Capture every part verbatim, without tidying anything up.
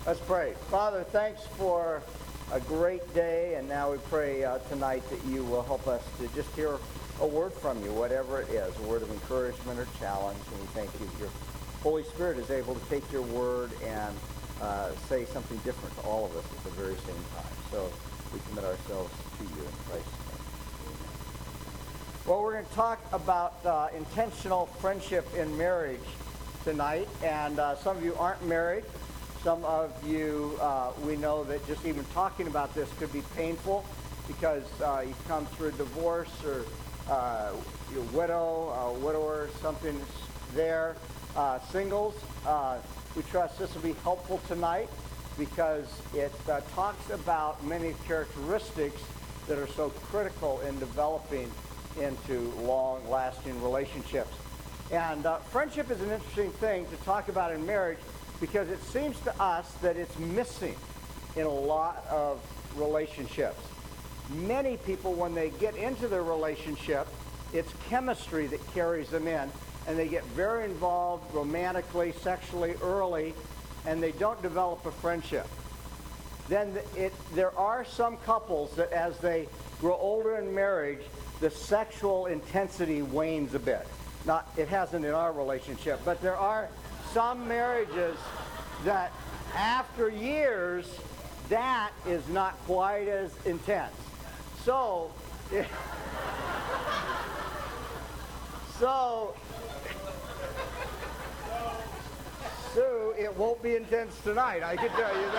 Let's pray. Father, thanks for a great day, and now we pray uh, tonight that you will help us to just hear a word from you, whatever it is, a word of encouragement or challenge, and we thank you that your Holy Spirit is able to take your word and uh, say something different to all of us at the very same time. So we commit ourselves to you in Christ's name. Amen. Well, we're going to talk about uh, intentional friendship in marriage tonight, and uh, some of you aren't married. Some of you, uh, we know that just even talking about this could be painful because uh, you've come through a divorce or uh, you're a widow, a widower, something there. Uh, singles, uh, we trust this will be helpful tonight because it uh, talks about many characteristics that are so critical in developing into long-lasting relationships. And uh, friendship is an interesting thing to talk about in marriage because it seems to us that it's missing in a lot of relationships. Many people, when they get into their relationship, it's chemistry that carries them in, and they get very involved romantically, sexually early, and they don't develop a friendship. Then it, there are some couples that as they grow older in marriage, the sexual intensity wanes a bit. Not, it hasn't in our relationship, but there are some marriages that after years, that is not quite as intense. So, so, Sue, it won't be intense tonight, I can tell you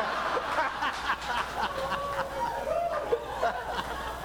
that.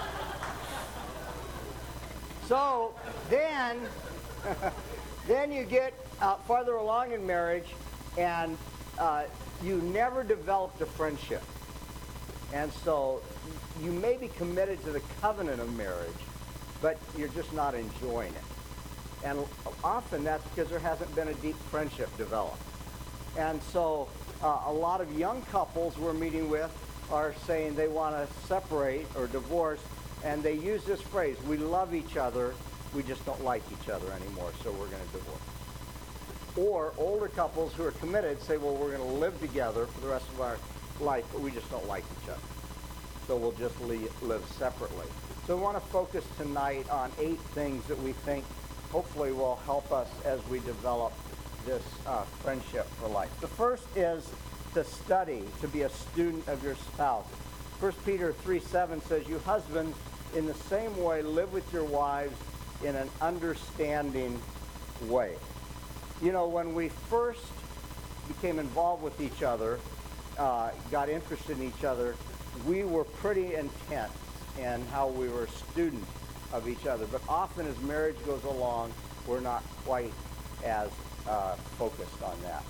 So, then, then you get uh, farther along in marriage, and uh, you never developed a friendship. And so you may be committed to the covenant of marriage, but you're just not enjoying it. And often that's because there hasn't been a deep friendship developed. And so uh, a lot of young couples we're meeting with are saying they want to separate or divorce, and they use this phrase, we love each other, we just don't like each other anymore, so we're going to divorce. Or older couples who are committed say, well, we're going to live together for the rest of our life, but we just don't like each other. So we'll just live separately. So we want to focus tonight on eight things that we think hopefully will help us as we develop this uh, friendship for life. The first is to study, to be a student of your spouse. First Peter three seven says, you husbands, in the same way, live with your wives in an understanding way. You know, when we first became involved with each other, uh, got interested in each other, we were pretty intense in how we were students of each other. But often as marriage goes along, we're not quite as uh, focused on that.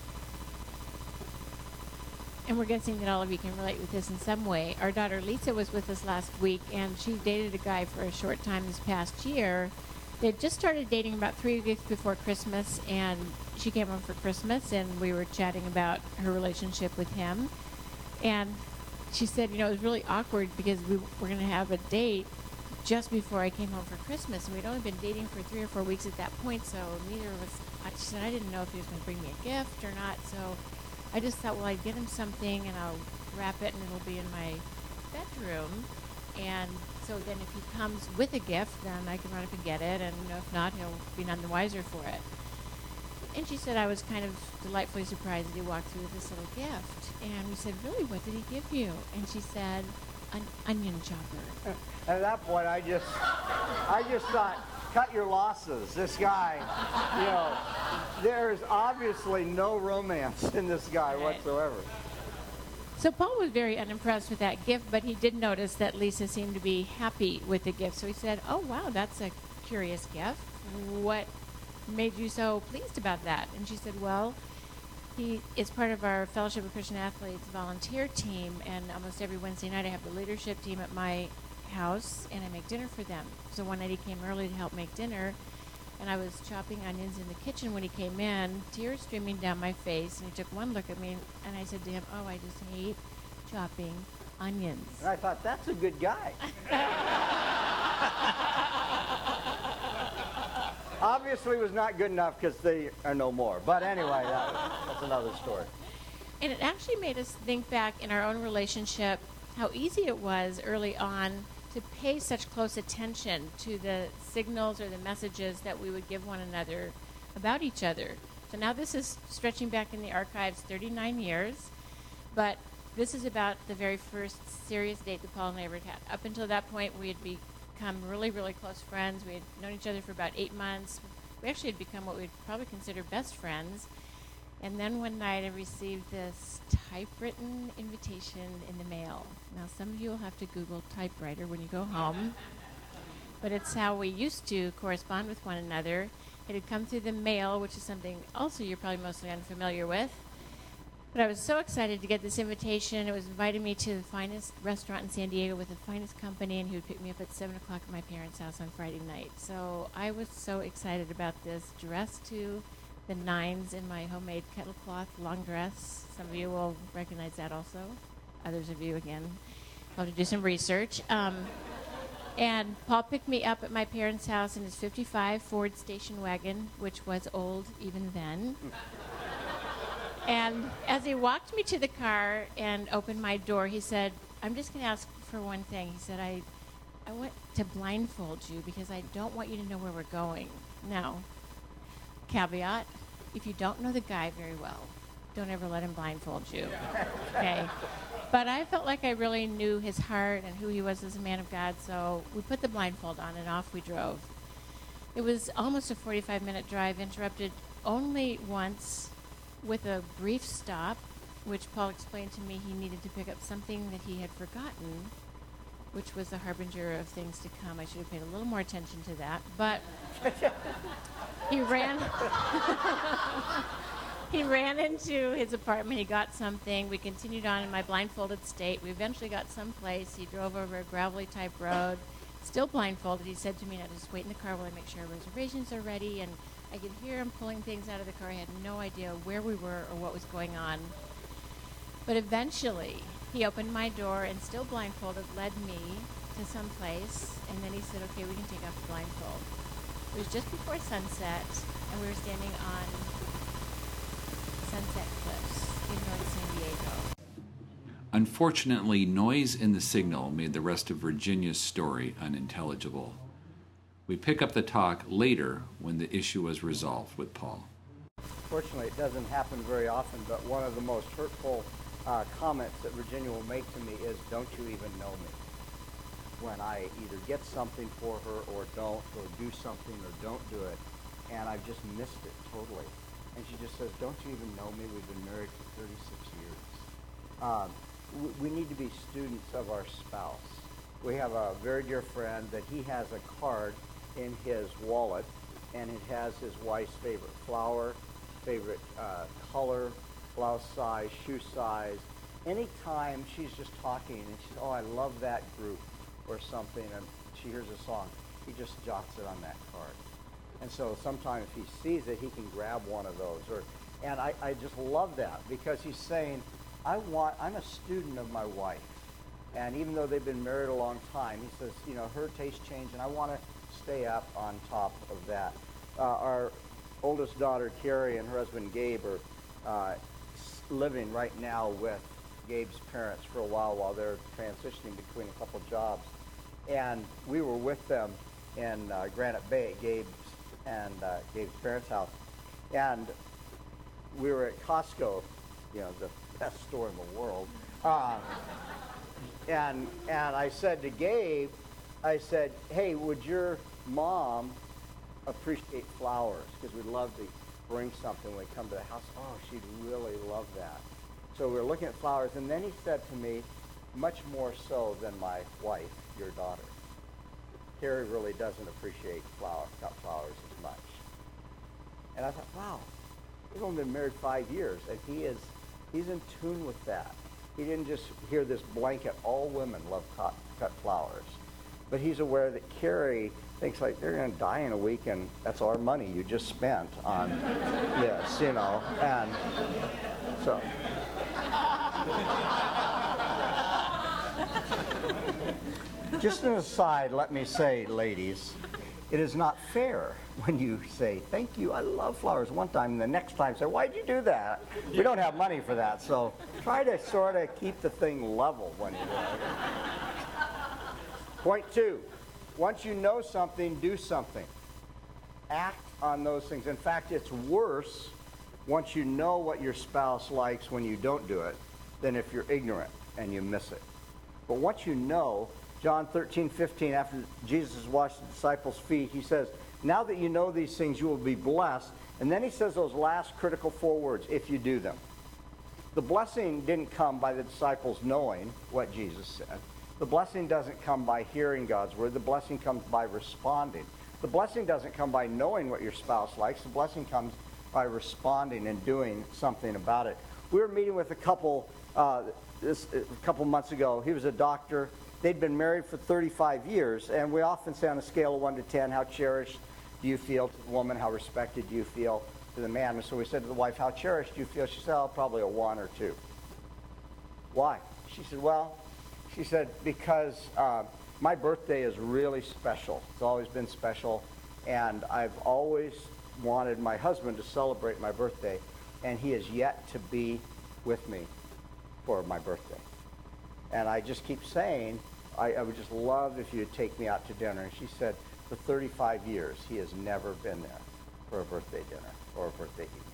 And we're guessing that all of you can relate with this in some way. Our daughter Lisa was with us last week, and she dated a guy for a short time this past year. They had just started dating about three weeks before Christmas, and she came home for Christmas, and we were chatting about her relationship with him. And she said, you know, it was really awkward because we were going to have a date just before I came home for Christmas, and we'd only been dating for three or four weeks at that point, so neither of us, she said, I didn't know if he was going to bring me a gift or not, so I just thought, well, I'd get him something, and I'll wrap it, and it'll be in my bedroom. And so then if he comes with a gift, then I can run up and get it, and you know, if not, he'll be none the wiser for it. And she said I was kind of delightfully surprised that he walked through with this little gift. And we said, really, what did he give you? And she said, an onion chopper. At that point, I just, I just thought, cut your losses. This guy, you know, there's obviously no romance in this guy right. whatsoever. So Paul was very unimpressed with that gift, but he did notice that Lisa seemed to be happy with the gift. So he said, oh, wow, that's a curious gift. What made you so pleased about that? And she said, well, he is part of our Fellowship of Christian Athletes volunteer team, and almost every Wednesday night I have the leadership team at my house, and I make dinner for them. So one night he came early to help make dinner, and I was chopping onions in the kitchen when he came in, tears streaming down my face, and he took one look at me, and I said to him, oh, I just hate chopping onions. And I thought, that's a good guy. Obviously was not good enough because they are no more. But anyway, that, that's another story. And it actually made us think back in our own relationship how easy it was early on to pay such close attention to the signals or the messages that we would give one another about each other. So now this is stretching back in the archives thirty-nine years, but this is about the very first serious date that Paul and I ever had. Up until that point, we had become really, really close friends. We had known each other for about eight months. We actually had become what we'd probably consider best friends. And then one night I received this typewritten invitation in the mail. Now some of you will have to Google typewriter when you go home, but it's how we used to correspond with one another. It had come through the mail, which is something also you're probably mostly unfamiliar with. But I was so excited to get this invitation. It was inviting me to the finest restaurant in San Diego with the finest company, and he would pick me up at seven o'clock at my parents' house on Friday night. So I was so excited about this, dressed to the nines in my homemade kettle cloth long dress. Some of you will recognize that also. Others of you, again, will have to do some research. Um, and Paul picked me up at my parents' house in his fifty-five Ford station wagon, which was old even then. And as he walked me to the car and opened my door, he said, I'm just going to ask for one thing. He said, I, I want to blindfold you because I don't want you to know where we're going. Now, caveat, if you don't know the guy very well, don't ever let him blindfold you. Okay? But I felt like I really knew his heart and who he was as a man of God, so we put the blindfold on and off we drove. It was almost a forty-five minute drive, interrupted only once with a brief stop, which Paul explained to me he needed to pick up something that he had forgotten, which was the harbinger of things to come. I should have paid a little more attention to that. But he ran he ran into his apartment. He got something. We continued on in my blindfolded state. We eventually got someplace. He drove over a gravelly type road, still blindfolded. He said to me, now just wait in the car while I make sure our reservations are ready. And I could hear him pulling things out of the car. I had no idea where we were or what was going on. But eventually, he opened my door and, still blindfolded, led me to some place. And then he said, okay, we can take off the blindfold. It was just before sunset, and we were standing on Sunset Cliffs in North San Diego. Unfortunately, noise in the signal made the rest of Virginia's story unintelligible. We pick up the talk later when the issue was resolved with Paul. Fortunately, it doesn't happen very often, but one of the most hurtful uh, comments that Virginia will make to me is, don't you even know me? When I either get something for her or don't, or do something or don't do it, and I've just missed it totally. And she just says, don't you even know me? We've been married for thirty-six years. Um, we, we need to be students of our spouse. We have a very dear friend that he has a card in his wallet, and it has his wife's favorite flower, favorite uh, color, blouse size, shoe size. Anytime she's just talking and she's, oh, I love that group or something, and she hears a song, he just jots it on that card. And so sometimes if he sees it, he can grab one of those. Or, and I, I just love that because he's saying, I want, I'm a student of my wife. And even though they've been married a long time, he says, you know, her taste changed, and I want to stay up on top of that. Uh, our oldest daughter, Carrie, and her husband, Gabe, are uh, living right now with Gabe's parents for a while while they're transitioning between a couple jobs. And we were with them in uh, Granite Bay, Gabe's and uh, Gabe's parents' house. And we were at Costco, you know, the best store in the world. Uh, and and I said to Gabe, I said, hey, would your mom appreciate flowers? Because we'd love to bring something when we come to the house. Oh, she'd really love that. So we were looking at flowers, and then he said to me, much more so than my wife, your daughter. Carrie really doesn't appreciate flower, cut flowers as much. And I thought, wow, we've only been married five years, and he is, he's in tune with that. He didn't just hear this blanket, all women love cut, cut flowers. But he's aware that Carrie thinks like they're going to die in a week, and that's our money you just spent on this, you know. And so. Just an aside, let me say, ladies, It is not fair when you say, thank you, I love flowers one time, and the next time say, why'd you do that? We don't have money for that, so try to sort of keep the thing level when you do it. Point two, once you know something, do something. Act on those things. In fact, it's worse once you know what your spouse likes when you don't do it than if you're ignorant and you miss it. But once you know, John thirteen fifteen, after Jesus has washed the disciples' feet, he says, now that you know these things, you will be blessed. And then he says those last critical four words, if you do them. The blessing didn't come by the disciples knowing what Jesus said. The blessing doesn't come by hearing God's word. The blessing comes by responding. The blessing doesn't come by knowing what your spouse likes. The blessing comes by responding and doing something about it. We were meeting with a couple uh, this, a couple months ago. He was a doctor. They'd been married for thirty-five years, and we often say on a scale of one to ten, how cherished do you feel to the woman? How respected do you feel to the man? And so we said to the wife, how cherished do you feel? She said, oh, probably a one or two. Why? She said, well, she said, because uh, my birthday is really special. It's always been special, and I've always wanted my husband to celebrate my birthday, and he has yet to be with me for my birthday. And I just keep saying, I, I would just love if you would take me out to dinner. And she said, for thirty-five years, he has never been there for a birthday dinner or a birthday evening.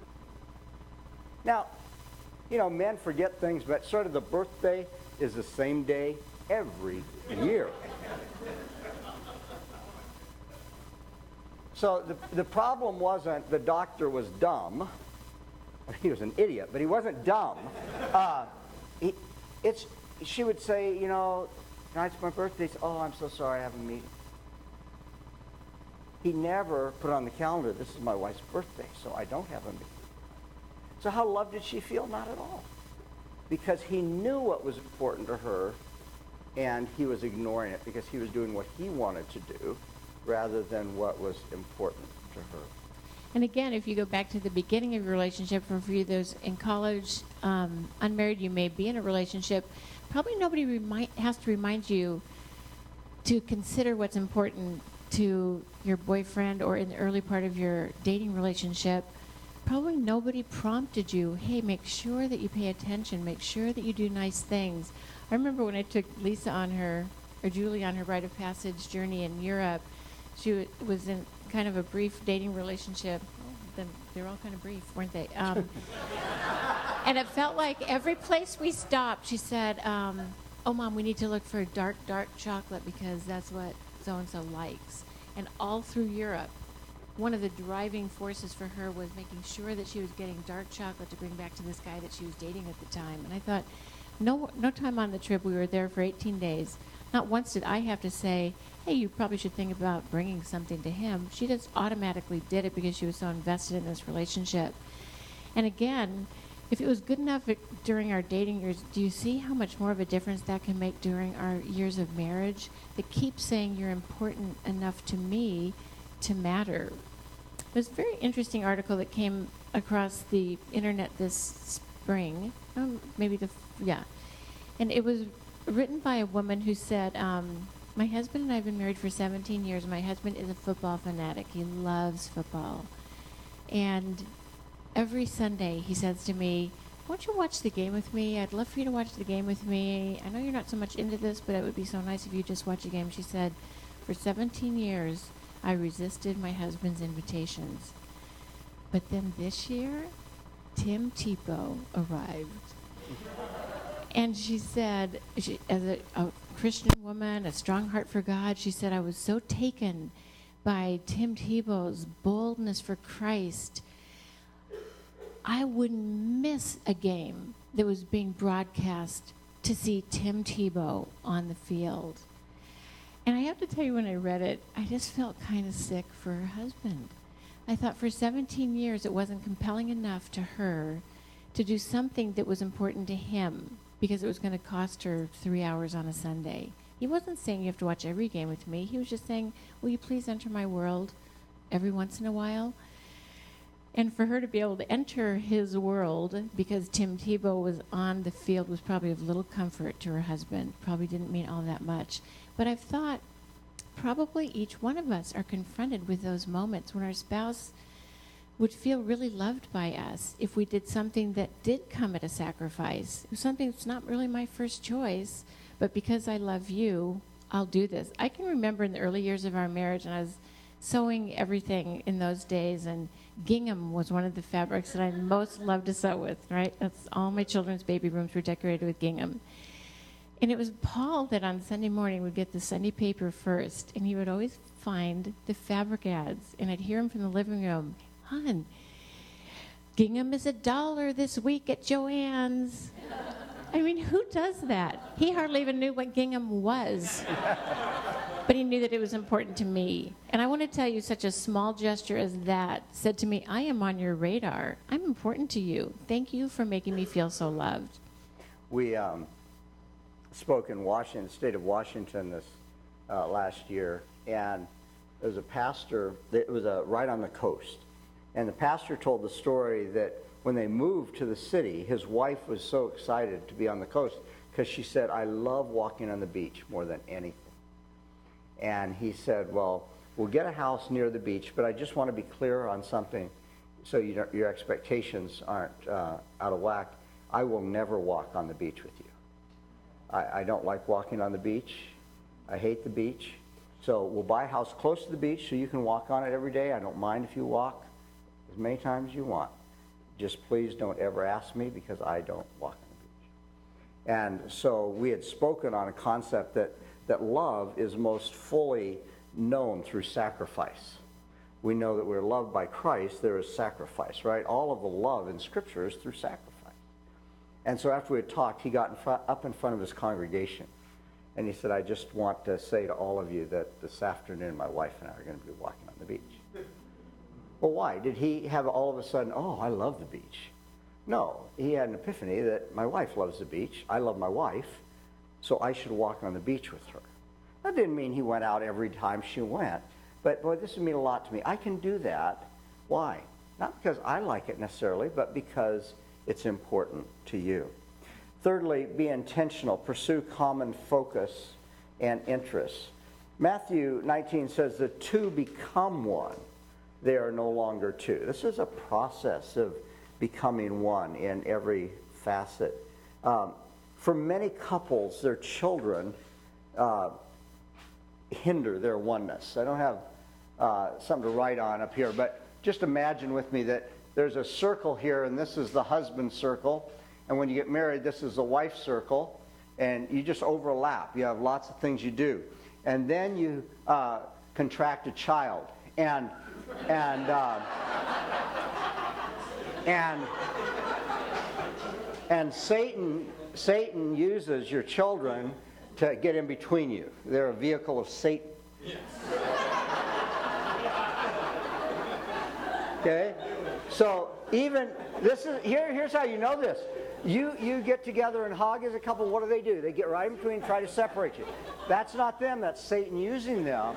Now, you know, men forget things, but sort of the birthday is the same day every year. So the, the problem wasn't the doctor was dumb. He was an idiot, but he wasn't dumb. Uh, he, it's, she would say, you know, tonight's my birthday. Oh, I'm so sorry, I have a meeting. He never put on the calendar, this is my wife's birthday, so I don't have a meeting. So how loved did she feel? Not at all. Because he knew what was important to her, and he was ignoring it because he was doing what he wanted to do rather than what was important to her. And again, if you go back to the beginning of your relationship, for you those in college, um, unmarried, you may be in a relationship, probably nobody remind, has to remind you to consider what's important to your boyfriend or in the early part of your dating relationship. Probably nobody prompted you, hey, make sure that you pay attention, make sure that you do nice things. I remember when I took Lisa on her, or Julie on her rite of passage journey in Europe, she w- was in kind of a brief dating relationship. Well, then they're all kind of brief, weren't they? Um, and it felt like every place we stopped, she said, um, oh, Mom, we need to look for dark, dark chocolate because that's what so-and-so likes. And all through Europe, one of the driving forces for her was making sure that she was getting dark chocolate to bring back to this guy that she was dating at the time. And I thought, no, no time on the trip, we were there for eighteen days. Not once did I have to say, hey, you probably should think about bringing something to him. She just automatically did it because she was so invested in this relationship. And again, if it was good enough during our dating years, do you see how much more of a difference that can make during our years of marriage? That keeps saying you're important enough to me to matter. There's a very interesting article that came across the internet this spring, um, maybe the, yeah. And it was written by a woman who said, um, my husband and I have been married for seventeen years. My husband is a football fanatic. He loves football. And every Sunday he says to me, won't you watch the game with me? I'd love for you to watch the game with me. I know you're not so much into this, but it would be so nice if you just watch a game. She said, for seventeen years, I resisted my husband's invitations. But then this year, Tim Tebow arrived. And she said, she, as a, a Christian woman, a strong heart for God, she said, I was so taken by Tim Tebow's boldness for Christ, I wouldn't miss a game that was being broadcast to see Tim Tebow on the field. And I have to tell you, when I read it, I just felt kind of sick for her husband. I thought for seventeen years it wasn't compelling enough to her to do something that was important to him because it was going to cost her three hours on a Sunday. He wasn't saying you have to watch every game with me. He was just saying, will you please enter my world every once in a while? And for her to be able to enter his world because Tim Tebow was on the field was probably of little comfort to her husband. Probably didn't mean all that much. But I've thought, probably each one of us are confronted with those moments when our spouse would feel really loved by us if we did something that did come at a sacrifice. It was something that's not really my first choice, but because I love you, I'll do this. I can remember in the early years of our marriage, and I was sewing everything in those days, and gingham was one of the fabrics that I most loved to sew with, right? That's all my children's baby rooms were decorated with gingham. And it was Paul that on Sunday morning would get the Sunday paper first, and he would always find the fabric ads, and I'd hear him from the living room, "Hon, gingham is a dollar this week at Joann's." I mean, who does that? He hardly even knew what gingham was. But he knew that it was important to me. And I want to tell you, such a small gesture as that said to me, I am on your radar. I'm important to you. Thank you for making me feel so loved. We um, spoke in Washington, the state of Washington this uh, last year, and there was a pastor, it was uh, right on the coast. And the pastor told the story that when they moved to the city, his wife was so excited to be on the coast because she said, I love walking on the beach more than anything. And he said, well, we'll get a house near the beach, but I just want to be clear on something so you don't, your expectations aren't uh, out of whack. I will never walk on the beach with you. I, I don't like walking on the beach. I hate the beach. So we'll buy a house close to the beach so you can walk on it every day. I don't mind if you walk as many times as you want. Just please don't ever ask me because I don't walk on the beach. And so we had spoken on a concept that, that love is most fully known through sacrifice. We know that we're loved by Christ. There is sacrifice, right? All of the love in Scripture is through sacrifice. And so after we had talked, he got in front, up in front of his congregation. And he said, I just want to say to all of you that this afternoon my wife and I are going to be walking on the beach. Well, why? Did he have all of a sudden, oh, I love the beach? No. He had an epiphany that my wife loves the beach. I love my wife, so I should walk on the beach with her. That didn't mean he went out every time she went. But, boy, this would mean a lot to me. I can do that. Why? Not because I like it necessarily, but because it's important to you. Thirdly, be intentional. Pursue common focus and interests. Matthew nineteen says the two become one. They are no longer two. This is a process of becoming one in every facet. Um, for many couples, their children uh, hinder their oneness. I don't have uh, something to write on up here, but just imagine with me that there's a circle here, and this is the husband circle. And when you get married, this is the wife circle. And you just overlap. You have lots of things you do. And then you uh, contract a child. And and uh, and and Satan Satan uses your children to get in between you. They're a vehicle of Satan. Yes. Okay? So even this is here here's how you know this. You you get together and hug as a couple, what do they do? They get right in between and try to separate you. That's not them, that's Satan using them.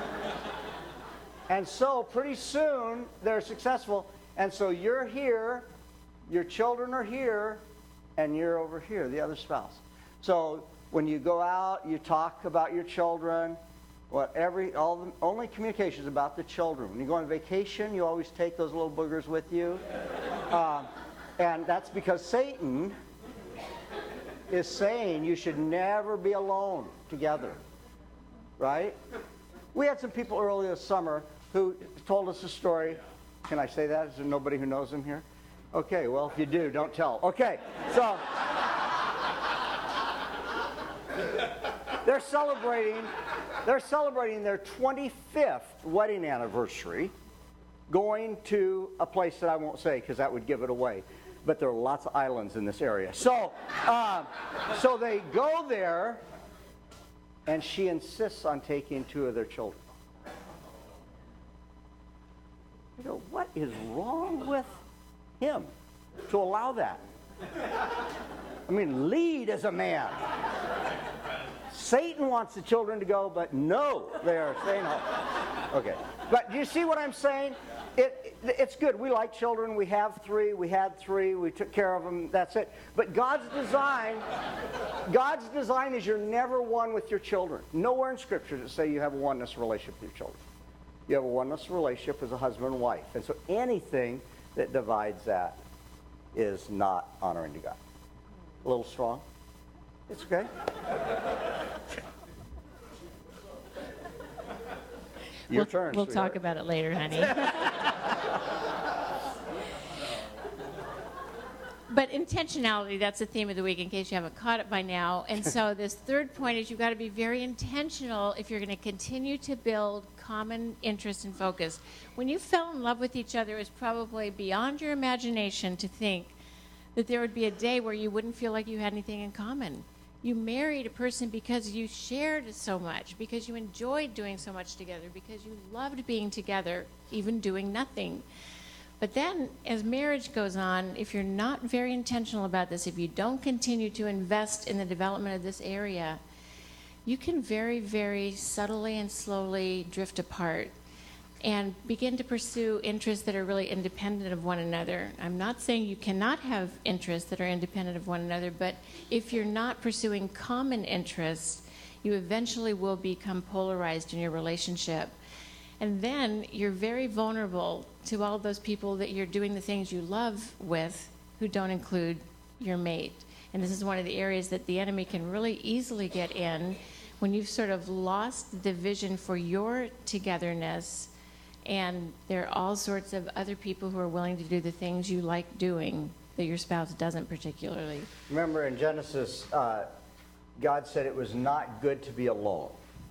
And so pretty soon they're successful. And so you're here, your children are here, and you're over here, the other spouse. So when you go out, you talk about your children. What every all the only communication is about the children. When you go on vacation, you always take those little boogers with you. Uh, and that's because Satan is saying you should never be alone together. Right? We had some people earlier this summer who told us a story. Can I say that? Is there nobody who knows them here? Okay, well, if you do, don't tell. Okay, so they're celebrating, they're celebrating their twenty-fifth wedding anniversary, going to a place that I won't say because that would give it away. But there are lots of islands in this area. So, um, so they go there, and she insists on taking two of their children. You know, what is wrong with him to allow that? I mean, lead as a man. Satan wants the children to go, but no, they are saying no. Okay. But do you see what I'm saying? It, it, it's good. We like children. We have three. We had three. We took care of them. That's it. But God's design, God's design is you're never one with your children. Nowhere in Scripture does it say you have a oneness relationship with your children. You have a oneness relationship as a husband and wife. And so anything that divides that is not honoring to God. A little strong? It's okay. Your we'll, turn, We'll sweetheart. talk about it later, honey. But intentionality, that's the theme of the week, in case you haven't caught it by now. And so this third point is you've got to be very intentional if you're going to continue to build common interest and focus. When you fell in love with each other, it was probably beyond your imagination to think that there would be a day where you wouldn't feel like you had anything in common. You married a person because you shared so much, because you enjoyed doing so much together, because you loved being together, even doing nothing. But then, as marriage goes on, if you're not very intentional about this, if you don't continue to invest in the development of this area, you can very, very subtly and slowly drift apart and begin to pursue interests that are really independent of one another. I'm not saying you cannot have interests that are independent of one another, but if you're not pursuing common interests, you eventually will become polarized in your relationship. And then you're very vulnerable to all those people that you're doing the things you love with who don't include your mate. And this is one of the areas that the enemy can really easily get in when you've sort of lost the vision for your togetherness, and there are all sorts of other people who are willing to do the things you like doing that your spouse doesn't particularly. Remember in Genesis, uh, God said it was not good to be alone.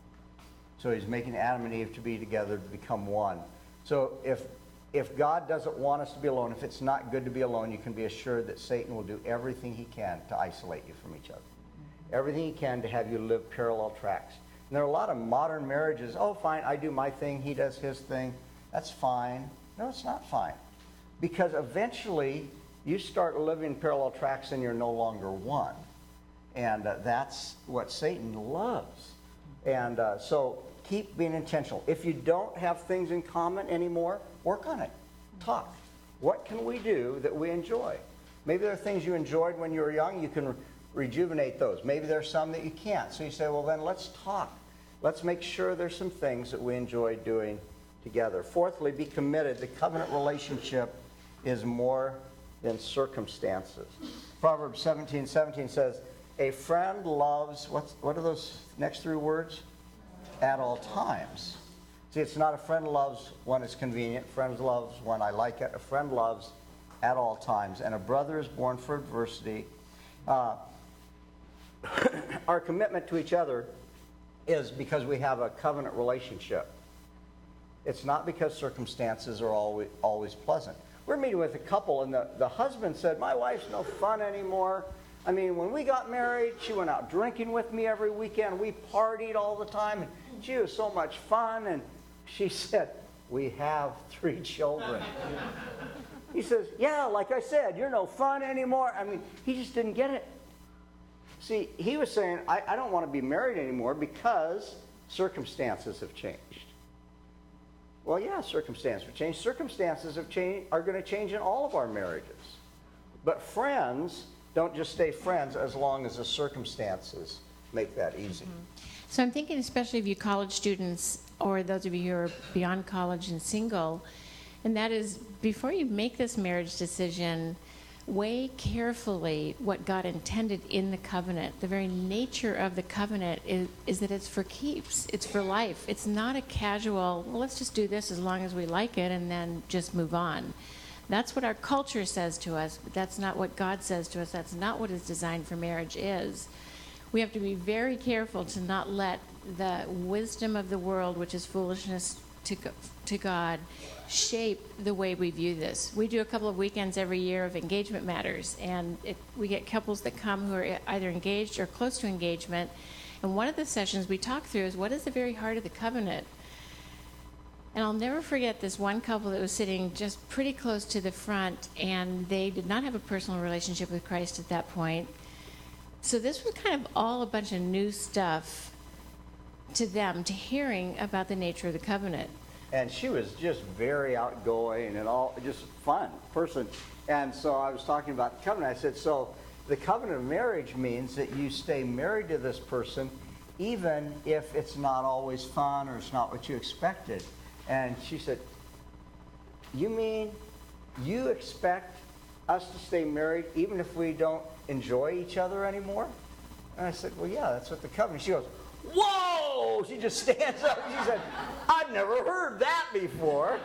So he's making Adam and Eve to be together, to become one. So if if God doesn't want us to be alone, if it's not good to be alone, you can be assured that Satan will do everything he can to isolate you from each other. Everything he can to have you live parallel tracks. And there are a lot of modern marriages, oh, fine, I do my thing, he does his thing. That's fine. No, it's not fine. Because eventually, you start living parallel tracks and you're no longer one. And uh, that's what Satan loves. And uh, so keep being intentional. If you don't have things in common anymore, work on it. Talk. What can we do that we enjoy? Maybe there are things you enjoyed when you were young. You can re- rejuvenate those. Maybe there's some that you can't. So you say, well, then let's talk. Let's make sure there's some things that we enjoy doing together. Fourthly, be committed. The covenant relationship is more than circumstances. Proverbs seventeen seventeen says, a friend loves, what's, what are those next three words? At all times. See, it's not a friend loves when it's convenient. Friend loves when I like it. A friend loves at all times. And a brother is born for adversity. Uh, our commitment to each other is because we have a covenant relationship. It's not because circumstances are always, always pleasant. We're meeting with a couple, and the, the husband said, my wife's no fun anymore. I mean, when we got married, she went out drinking with me every weekend. We partied all the time, and she was so much fun. And she said, we have three children. He says, yeah, like I said, you're no fun anymore. I mean, he just didn't get it. See, he was saying, I, I don't want to be married anymore because circumstances have changed. Well, yeah, circumstances have changed. Circumstances have changed, are going to change in all of our marriages. But friends don't just stay friends as long as the circumstances make that easy. Mm-hmm. So I'm thinking especially of you college students or those of you who are beyond college and single, and that is before you make this marriage decision, weigh carefully what God intended in the covenant. The very nature of the covenant is, is that it's for keeps. It's for life. It's not a casual, well, let's just do this as long as we like it and then just move on. That's what our culture says to us, but that's not what God says to us. That's not what his design for marriage is. We have to be very careful to not let the wisdom of the world, which is foolishness to, to God, shape the way we view this. We do a couple of weekends every year of engagement matters, and it, we get couples that come who are either engaged or close to engagement, and one of the sessions we talk through is what is the very heart of the covenant. And I'll never forget this one couple that was sitting just pretty close to the front, and they did not have a personal relationship with Christ at that point. So this was kind of all a bunch of new stuff to them, to hearing about the nature of the covenant. And she was just very outgoing and all, just fun person. And so I was talking about the covenant. I said, so the covenant of marriage means that you stay married to this person even if it's not always fun or it's not what you expected. And she said, you mean you expect us to stay married even if we don't enjoy each other anymore? And I said, well, yeah, that's what the covenant. She goes, whoa! She just stands up. She said, I've never heard that before.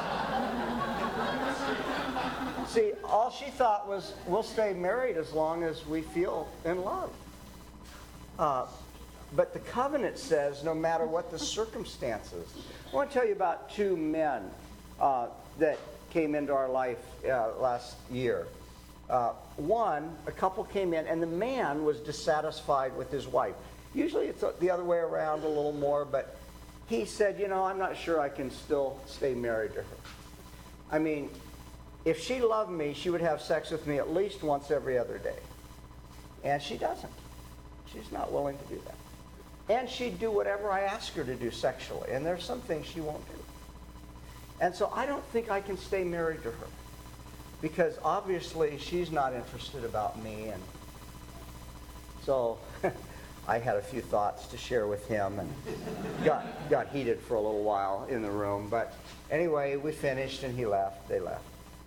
See, all she thought was, we'll stay married as long as we feel in love. Uh, but the covenant says no matter what the circumstances. I want to tell you about two men uh, that came into our life uh, last year. Uh, one, a couple came in, and the man was dissatisfied with his wife. Usually it's the other way around a little more, but he said, you know, I'm not sure I can still stay married to her. I mean, if she loved me, she would have sex with me at least once every other day. And she doesn't. She's not willing to do that. And she'd do whatever I ask her to do sexually, and there's some things she won't do. And so I don't think I can stay married to her, because obviously she's not interested about me. And so I had a few thoughts to share with him, and got got heated for a little while in the room. But anyway, we finished, and he left. They left.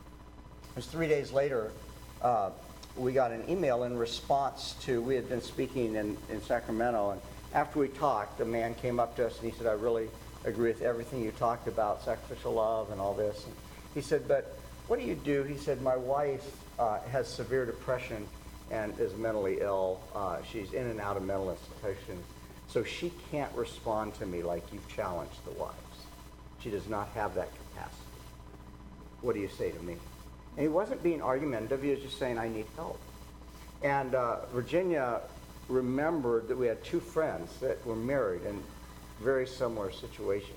It was three days later, uh, we got an email in response to, we had been speaking in, in Sacramento, and after we talked, the man came up to us and he said, I really agree with everything you talked about, sacrificial love and all this. And he said, but what do you do? He said, my wife uh, has severe depression and is mentally ill. Uh, she's in and out of mental institutions, so she can't respond to me like you've challenged the wives. She does not have that capacity. What do you say to me? And he wasn't being argumentative. He was just saying, I need help. And uh, Virginia remembered that we had two friends that were married in very similar situations.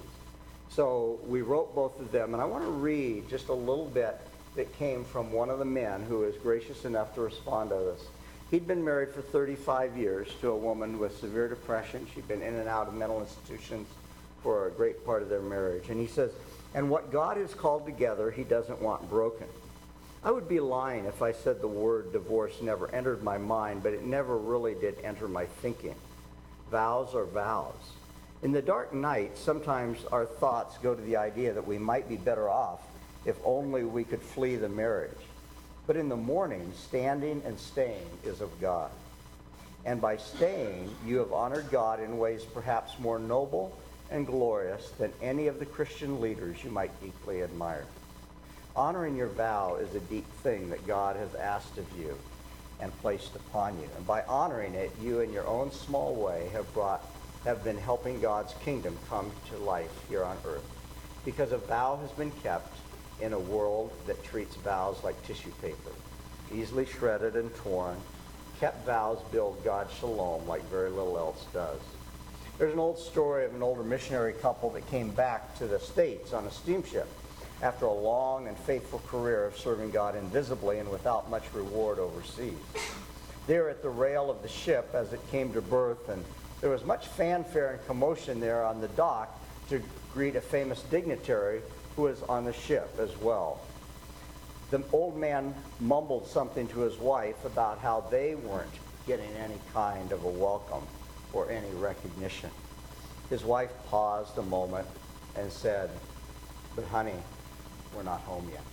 So we wrote both of them, and I want to read just a little bit that came from one of the men who was gracious enough to respond to this. He'd been married for thirty-five years to a woman with severe depression. She'd been in and out of mental institutions for a great part of their marriage. And he says, and what God has called together, he doesn't want broken. I would be lying if I said the word divorce never entered my mind, but it never really did enter my thinking. Vows are vows. In the dark night, sometimes our thoughts go to the idea that we might be better off if only we could flee the marriage. But in the morning, standing and staying is of God. And by staying, you have honored God in ways perhaps more noble and glorious than any of the Christian leaders you might deeply admire. Honoring your vow is a deep thing that God has asked of you and placed upon you. And by honoring it, you in your own small way have brought, have been helping God's kingdom come to life here on earth. Because a vow has been kept in a world that treats vows like tissue paper, easily shredded and torn. Kept vows build God's shalom like very little else does. There's an old story of an older missionary couple that came back to the States on a steamship after a long and faithful career of serving God invisibly and without much reward overseas. They were at the rail of the ship as it came to berth, and there was much fanfare and commotion there on the dock to greet a famous dignitary who was on the ship as well. The old man mumbled something to his wife about how they weren't getting any kind of a welcome or any recognition. His wife paused a moment and said, but honey, we're not home yet.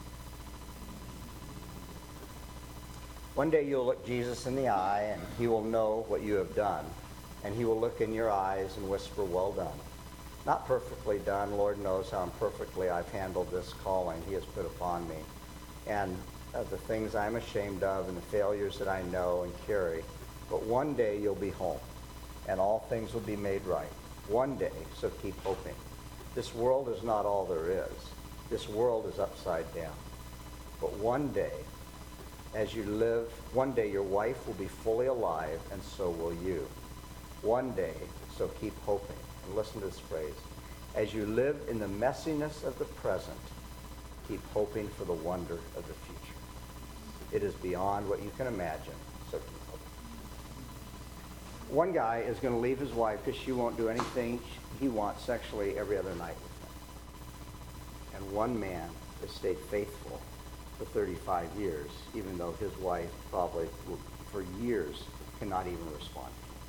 One day you'll look Jesus in the eye and he will know what you have done. And he will look in your eyes and whisper, well done. Not perfectly done. Lord knows how imperfectly I've handled this calling he has put upon me. And of the things I'm ashamed of and the failures that I know and carry. But one day you'll be home and all things will be made right. One day, so keep hoping. This world is not all there is. This world is upside down. But one day, as you live, one day your wife will be fully alive, and so will you. One day, so keep hoping. And listen to this phrase. As you live in the messiness of the present, keep hoping for the wonder of the future. It is beyond what you can imagine, so keep hoping. One guy is going to leave his wife because she won't do anything he wants sexually every other night with him. and one man has stayed faithful for thirty-five years, even though his wife probably will, for years cannot even respond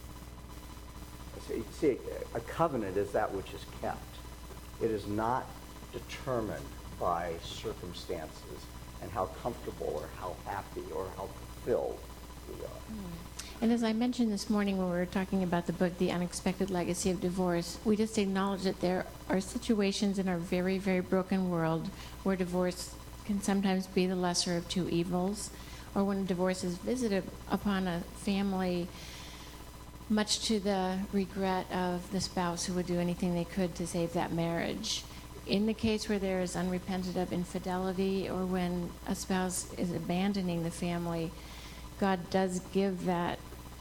to him. See, a covenant is that which is kept. It is not determined by circumstances and how comfortable or how happy or how fulfilled we are. Mm. And as I mentioned this morning when we were talking about the book, The Unexpected Legacy of Divorce, we just acknowledge that there are situations in our very, very broken world where divorce can sometimes be the lesser of two evils, or when divorce is visited upon a family, much to the regret of the spouse who would do anything they could to save that marriage. In the case where there is unrepented of infidelity, or when a spouse is abandoning the family, God does give that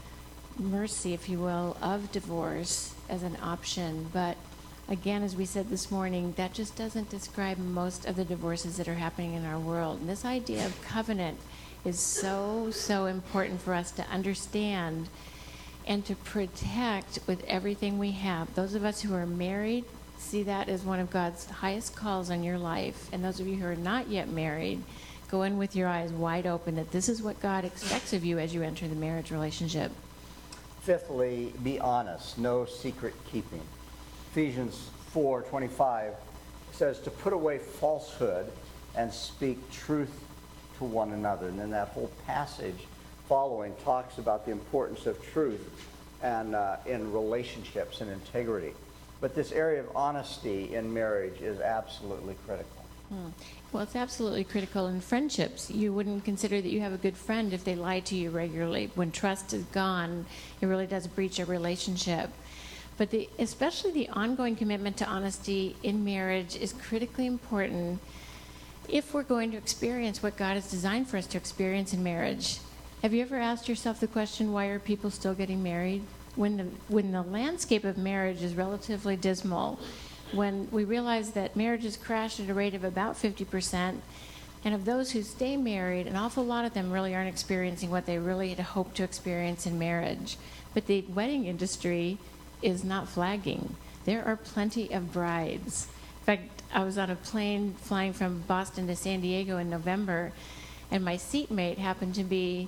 mercy, if you will, of divorce as an option. But again, as we said this morning, that just doesn't describe most of the divorces that are happening in our world. And this idea of covenant is so, so important for us to understand and to protect with everything we have. Those of us who are married see that as one of God's highest calls on your life. And those of you who are not yet married, go in with your eyes wide open that this is what God expects of you as you enter the marriage relationship. Fifthly, be honest, no secret keeping. Ephesians four twenty-five says to put away falsehood and speak truth to one another. And then that whole passage following talks about the importance of truth and uh, in relationships and integrity. But this area of honesty in marriage is absolutely critical. Hmm. Well, it's absolutely critical in friendships. You wouldn't consider that you have a good friend if they lie to you regularly. When trust is gone, it really does breach a relationship. But the, especially the ongoing commitment to honesty in marriage is critically important if we're going to experience what God has designed for us to experience in marriage. Have you ever asked yourself the question, why are people still getting married? When the, when the landscape of marriage is relatively dismal, when we realize that marriages crash at a rate of about fifty percent, and of those who stay married, an awful lot of them really aren't experiencing what they really had hoped to experience in marriage. But the wedding industry is not flagging. There are plenty of brides. In fact, I was on a plane flying from Boston to San Diego in November, and my seatmate happened to be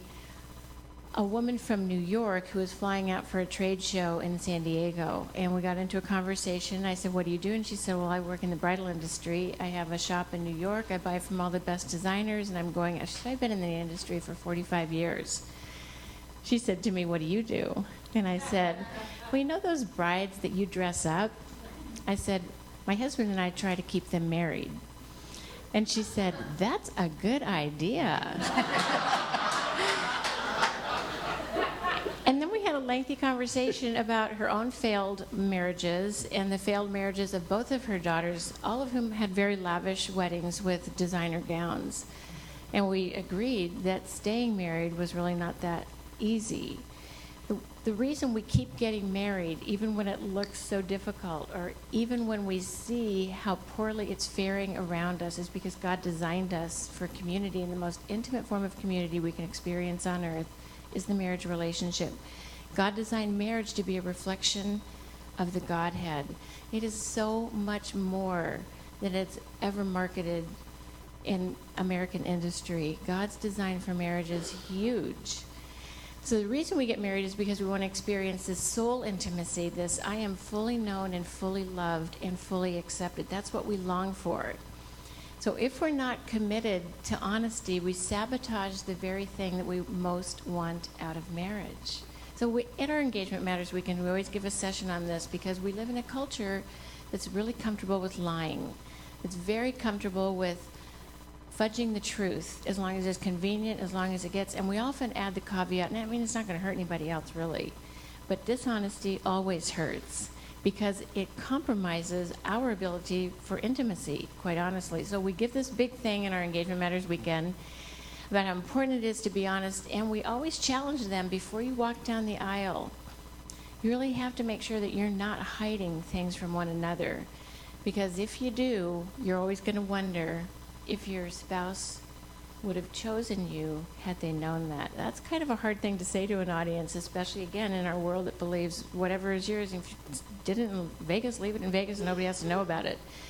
a woman from New York who was flying out for a trade show in San Diego. And we got into a conversation. I said, what do you do? And she said, well, I work in the bridal industry. I have a shop in New York. I buy from all the best designers, and I'm going, she said, I've been in the industry for forty-five years. She said to me, what do you do? And I said, well, you know those brides that you dress up? I said, my husband and I try to keep them married. And she said, that's a good idea. And then we had a lengthy conversation about her own failed marriages and the failed marriages of both of her daughters, all of whom had very lavish weddings with designer gowns. And we agreed that staying married was really not that easy. The, the reason we keep getting married, even when it looks so difficult, or even when we see how poorly it's faring around us, is because God designed us for community, and the most intimate form of community we can experience on earth is the marriage relationship. God designed marriage to be a reflection of the Godhead. It is so much more than it's ever marketed in American industry. God's design for marriage is huge. So the reason we get married is because we want to experience this soul intimacy, this I am fully known and fully loved and fully accepted. That's what we long for. So if we're not committed to honesty, we sabotage the very thing that we most want out of marriage. So we, in our Engagement Matters Weekend, we always give a session on this because we live in a culture that's really comfortable with lying. It's very comfortable with fudging the truth as long as it's convenient, as long as it gets, and we often add the caveat, and I mean, it's not going to hurt anybody else really, but dishonesty always hurts because it compromises our ability for intimacy, quite honestly. So we give this big thing in our Engagement Matters Weekend about how important it is to be honest, and we always challenge them before you walk down the aisle. You really have to make sure that you're not hiding things from one another, because if you do, you're always going to wonder if your spouse would have chosen you had they known that. That's kind of a hard thing to say to an audience, especially, again, in our world that believes whatever is yours, if you did it in Vegas, leave it in Vegas and nobody has to know about it.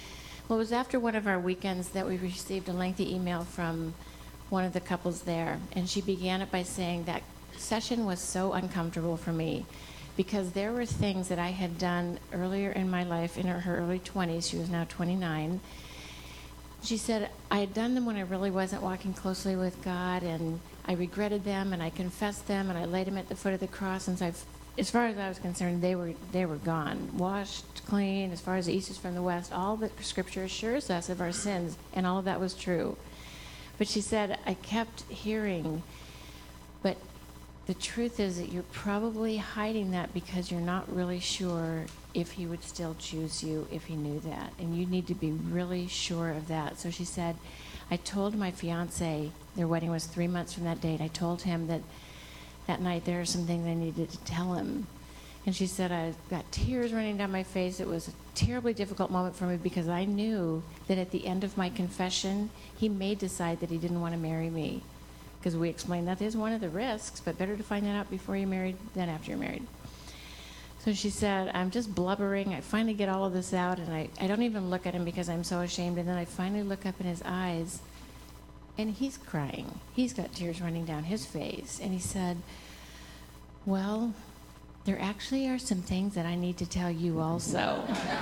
Well, it was after one of our weekends that we received a lengthy email from one of the couples there, and she began it by saying that session was so uncomfortable for me because there were things that I had done earlier in my life, in her, her early twenties, she was now twenty-nine. She said, I had done them when I really wasn't walking closely with God, and I regretted them, and I confessed them, and I laid them at the foot of the cross, and so I've, as far as I was concerned, they were they were gone, washed, clean, as far as the east is from the west. All that Scripture assures us of our sins, and all of that was true. But she said, I kept hearing, but the truth is that you're probably hiding that because you're not really sure if he would still choose you if he knew that. And you need to be really sure of that. So she said, I told my fiance, their wedding was three months from that date, I told him that that night there are some things I needed to tell him. And she said, I got tears running down my face. It was a terribly difficult moment for me because I knew that at the end of my confession, he may decide that he didn't want to marry me. Because we explained that is one of the risks, but better to find that out before you're married than after you're married. So she said, I'm just blubbering. I finally get all of this out, and I, I don't even look at him because I'm so ashamed. And then I finally look up in his eyes, and he's crying. He's got tears running down his face. And he said, well, there actually are some things that I need to tell you also.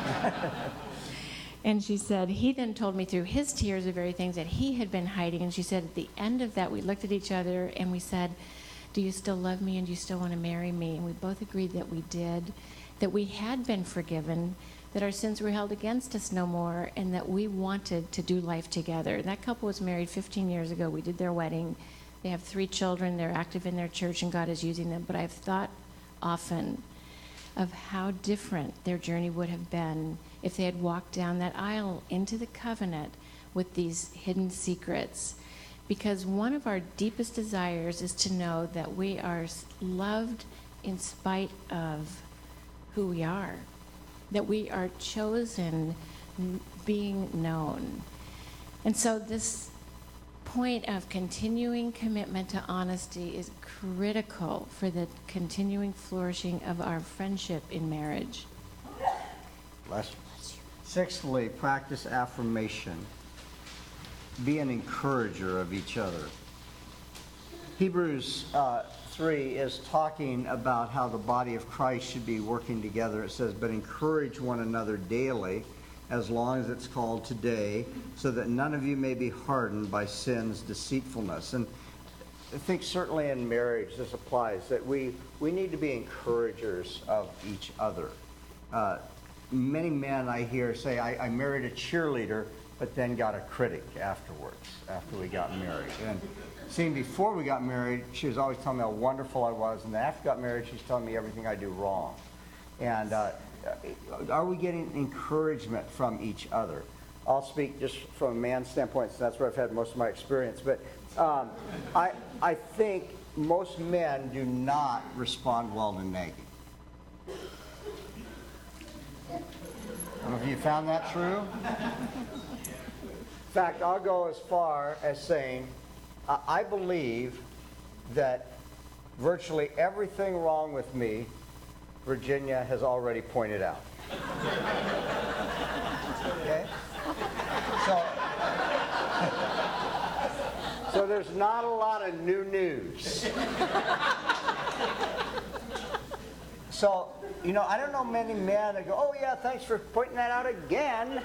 And she said, he then told me through his tears the very things that he had been hiding. And she said, at the end of that, we looked at each other and we said, do you still love me and do you still want to marry me? And we both agreed that we did, that we had been forgiven, that our sins were held against us no more, and that we wanted to do life together. And that couple was married fifteen years ago. We did their wedding. They have three children. They're active in their church, and God is using them. But I've thought often of how different their journey would have been if they had walked down that aisle into the covenant with these hidden secrets. Because one of our deepest desires is to know that we are loved in spite of who we are, that we are chosen, being known. And so this point of continuing commitment to honesty is critical for the continuing flourishing of our friendship in marriage. Bless you. Sixthly, practice affirmation. Be an encourager of each other. Hebrews uh, three is talking about how the body of Christ should be working together. It says, but encourage one another daily, as long as it's called today, so that none of you may be hardened by sin's deceitfulness. And I think certainly in marriage this applies, that we, we need to be encouragers of each other. Uh, many men I hear say, I, I married a cheerleader, but then got a critic afterwards, after we got married. And seeing before we got married, she was always telling me how wonderful I was, and then after we got married, she's telling me everything I do wrong. And uh, are we getting encouragement from each other? I'll speak just from a man's standpoint, since that's where I've had most of my experience. But um, I, I think most men do not respond well to nagging. I don't know if you found that true. In fact, I'll go as far as saying, uh, I believe that virtually everything wrong with me, Virginia has already pointed out. Okay? So, so there's not a lot of new news. So, you know, I don't know many men that go, oh yeah, thanks for pointing that out again.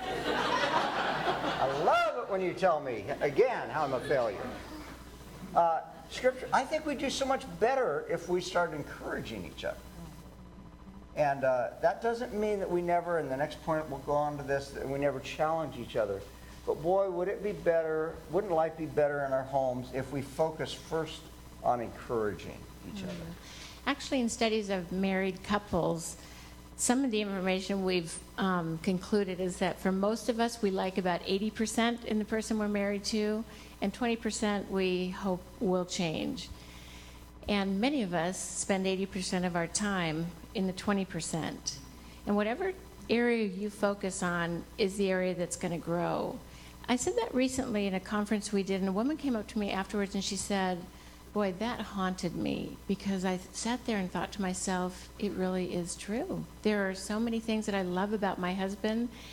I love it when you tell me again how I'm a failure. Uh, scripture, I think we do so much better if we start encouraging each other. And uh, that doesn't mean that we never, and the next point we'll go on to this, that we never challenge each other. But boy, would it be better, wouldn't life be better in our homes if we focus first on encouraging each other? Actually, in studies of married couples, some of the information we've um, concluded is that for most of us, we like about eighty percent in the person we're married to, and twenty percent we hope will change. And many of us spend eighty percent of our time in the twenty percent. And whatever area you focus on is the area that's going to grow. I said that recently in a conference we did, and a woman came up to me afterwards and she said, boy, that haunted me, because I sat there and thought to myself, it really is true. There are so many things that I love about my husband,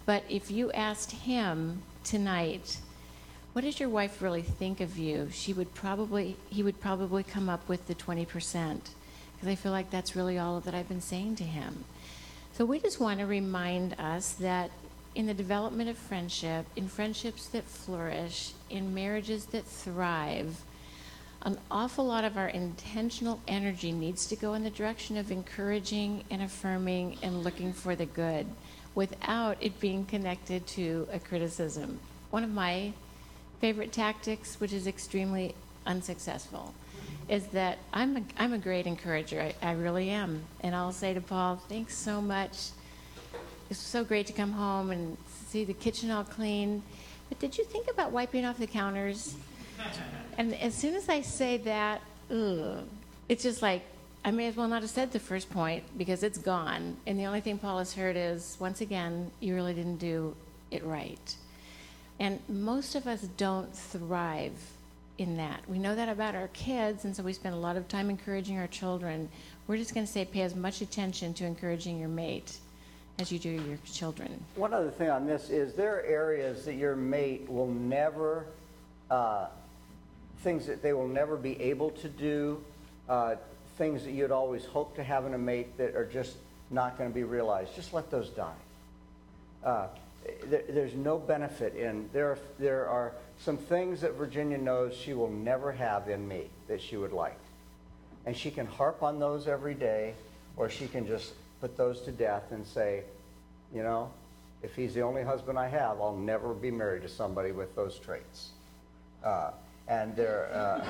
But if you asked him tonight, what does your wife really think of you? She would probably, he would probably come up with the twenty percent, because I feel like that's really all that I've been saying to him. So we just want to remind us that in the development of friendship, in friendships that flourish, in marriages that thrive, an awful lot of our intentional energy needs to go in the direction of encouraging and affirming and looking for the good without it being connected to a criticism. One of my favorite tactics, which is extremely unsuccessful, is that I'm a, I'm a great encourager. I, I really am. And I'll say to Paul, thanks so much. It's so great to come home and see the kitchen all clean. But did you think about wiping off the counters? And as soon as I say that, ugh, it's just like, I may as well not have said the first point because it's gone. And the only thing Paul has heard is, once again, you really didn't do it right. And most of us don't thrive in that. We know that about our kids, and so we spend a lot of time encouraging our children. We're just going to say pay as much attention to encouraging your mate as you do your children. One other thing on this is there are areas that your mate will never, uh, things that they will never be able to do, uh, things that you'd always hope to have in a mate that are just not going to be realized. Just let those die. Uh, there, there's no benefit in, there are, there are some things that Virginia knows she will never have in me that she would like. And she can harp on those every day, or she can just put those to death and say, you know, if he's the only husband I have, I'll never be married to somebody with those traits. Uh, and they're, uh,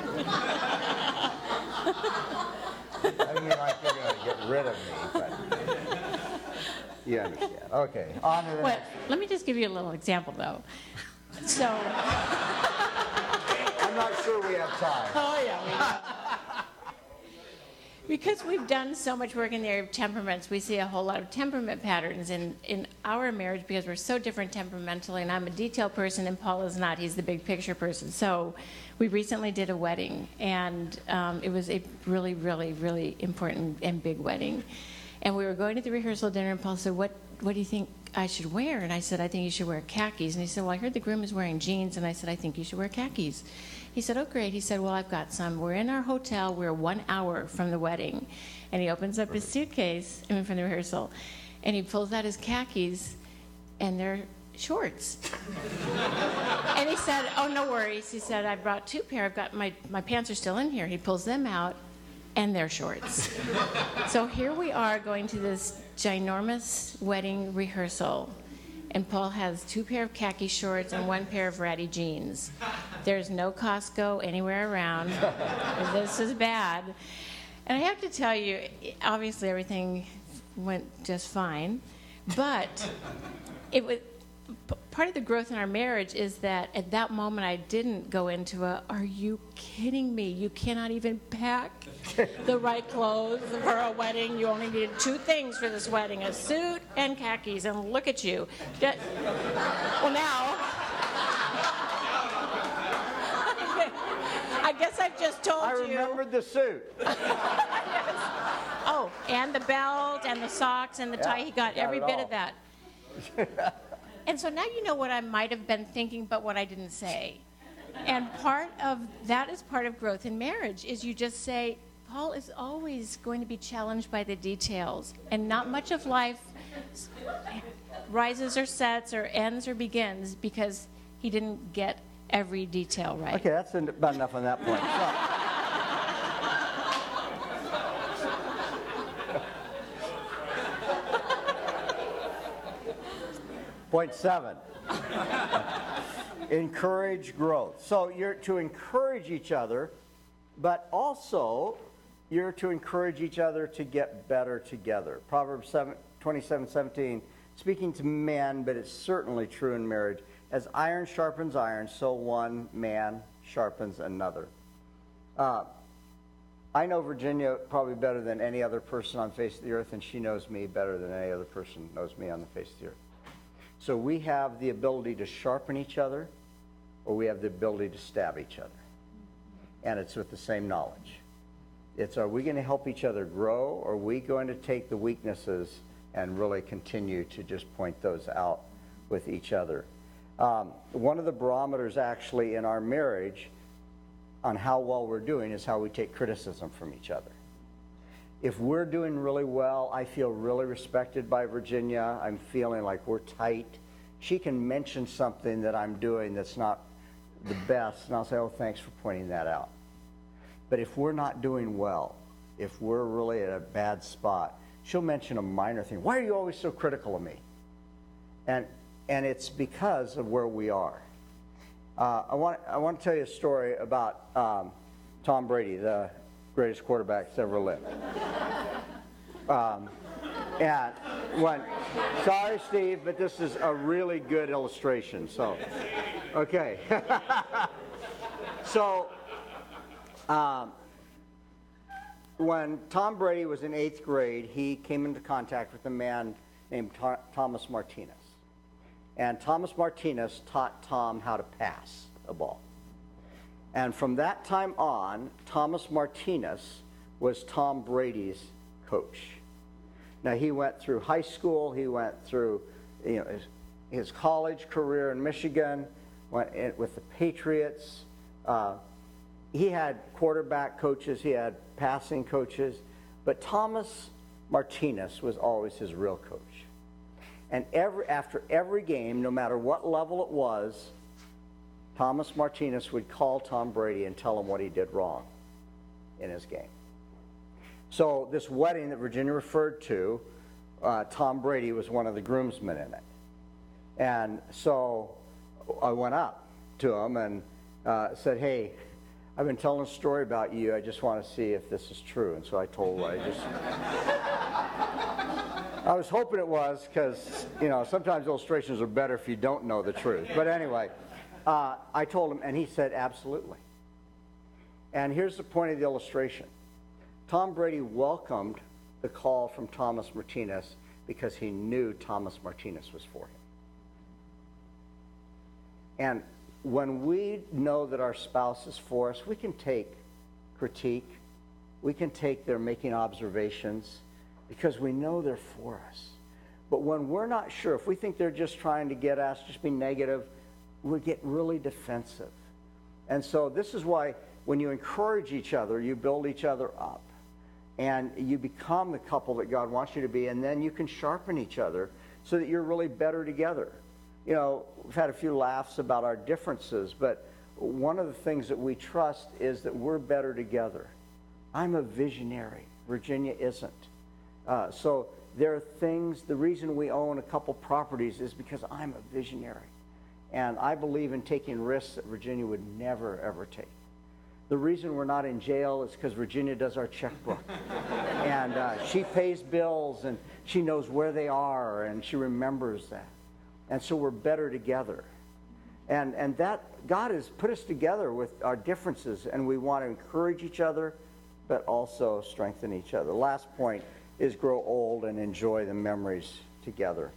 I mean, like they're going to get rid of me, but you understand. Okay, on to the Well, next. let me just give you a little example, though. So, I'm not sure we have time. oh yeah, we know. Because we've done so much work in the area of temperaments, we see a whole lot of temperament patterns in, in our marriage because we're so different temperamentally, and I'm a detail person and Paul is not. He's the big picture person. So we recently did a wedding, and um, it was a really, really, really important and big wedding. And we were going to the rehearsal dinner, and Paul said, what, what do you think I should wear? And I said, I think you should wear khakis. And he said, well, I heard the groom is wearing jeans. And I said, I think you should wear khakis. He said, oh, great. He said, well, I've got some. We're in our hotel. We're one hour from the wedding. And he opens up his suitcase, I mean, from the rehearsal, and he pulls out his khakis, and they're shorts. And he said, oh, no worries. He said, I brought two pair. I've got my, my pants are still in here. He pulls them out, and they're shorts. So here we are going to this ginormous wedding rehearsal, and Paul has two pair of khaki shorts and one pair of ratty jeans. There's no Costco anywhere around. This is bad. And I have to tell you, obviously everything went just fine, but it was part of the growth in our marriage is that at that moment I didn't go into a, are you kidding me? You cannot even pack the right clothes for a wedding. You only needed two things for this wedding, a suit and khakis, and look at you. That, well, now, I guess I've just told I you. remembered the suit. Oh, and the belt and the socks and the tie. Yeah, He got got every it bit all. of that. And so now you know what I might have been thinking, but what I didn't say. And part of that is part of growth in marriage, is you just say, Paul is always going to be challenged by the details, and not much of life rises or sets or ends or begins because he didn't get every detail right. Okay, that's en- about enough on that point. So. Point seven. Encourage growth. So you're to encourage each other, but also you're to encourage each other to get better together. Proverbs twenty-seven seventeen, speaking to men, but it's certainly true in marriage. As iron sharpens iron, so one man sharpens another. Uh, I know Virginia probably better than any other person on the face of the earth, and she knows me better than any other person knows me on the face of the earth. So we have the ability to sharpen each other, or we have the ability to stab each other. And it's with the same knowledge. It's, are we going to help each other grow, or are we going to take the weaknesses and really continue to just point those out with each other. Um, one of the barometers actually in our marriage on how well we're doing is how we take criticism from each other. If we're doing really well, I feel really respected by Virginia. I'm feeling like we're tight. She can mention something that I'm doing that's not the best, and I'll say, oh, thanks for pointing that out. But if we're not doing well, if we're really at a bad spot, she'll mention a minor thing. Why are you always so critical of me? And, and it's because of where we are. Uh, I, want, I want to tell you a story about um, Tom Brady, the greatest quarterback that's ever lived. Um, and when, sorry, Steve, but this is a really good illustration. So, okay. so, um, when Tom Brady was in eighth grade, he came into contact with a man named Th- Thomas Martinez. And Thomas Martinez taught Tom how to pass a ball. And from that time on, Thomas Martinez was Tom Brady's coach. Now, he went through high school, he went through you know, his, his college career in Michigan, went in with the Patriots. Uh, he had quarterback coaches, he had passing coaches, but Thomas Martinez was always his real coach. And every, after every game, no matter what level it was, Thomas Martinez would call Tom Brady and tell him what he did wrong in his game. So this wedding that Virginia referred to, uh, Tom Brady was one of the groomsmen in it. And so I went up to him and uh, said, hey, I've been telling a story about you. I just want to see if this is true. And so I told I just... I was hoping it was because, you know, sometimes illustrations are better if you don't know the truth. But anyway, uh, I told him, and he said, absolutely. And here's the point of the illustration. Tom Brady welcomed the call from Thomas Martinez because he knew Thomas Martinez was for him. And when we know that our spouse is for us, we can take critique, we can take their making observations, because we know they're for us. But when we're not sure, if we think they're just trying to get us, just be negative, we get really defensive. And so this is why when you encourage each other, you build each other up. And you become the couple that God wants you to be, and then you can sharpen each other so that you're really better together. You know, we've had a few laughs about our differences, but one of the things that we trust is that we're better together. I'm a visionary. Virginia isn't. Uh, so there are things, the reason we own a couple properties is because I'm a visionary. And I believe in taking risks that Virginia would never, ever take. The reason we're not in jail is because Virginia does our checkbook. and uh, she pays bills, and she knows where they are, and she remembers that. And so we're better together. And, and that, God has put us together with our differences, and we want to encourage each other, but also strengthen each other. The last point is grow old and enjoy the memories together.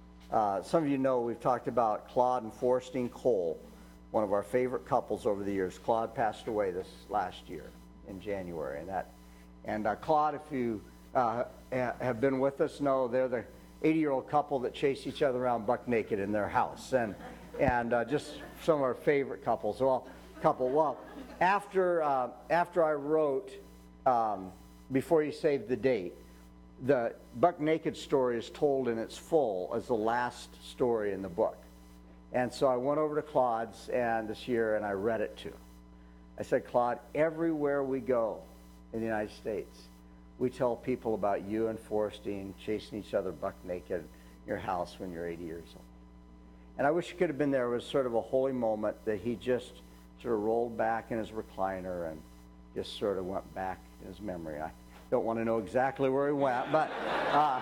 Uh, some of you know we've talked about Claude and Forrestine Cole, one of our favorite couples over the years. Claude passed away this last year in January, and that, and uh, Claude, if you uh, ha- have been with us, know they're the eighty-year-old couple that chase each other around buck naked in their house, and and uh, just some of our favorite couples. Well, couple. Well, after uh, after I wrote um, Before You Save the Date, the buck naked story is told in its full as the last story in the book. And so I went over to Claude's and this year and I read it to him. I said, Claude, everywhere we go in the United States, we tell people about you and Forrestine chasing each other buck naked in your house when you're eighty years old. And I wish he could have been there. It was sort of a holy moment that he just sort of rolled back in his recliner and just sort of went back in his memory. I don't want to know exactly where he went, but uh,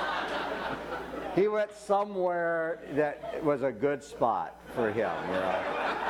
he went somewhere that was a good spot for him, you know.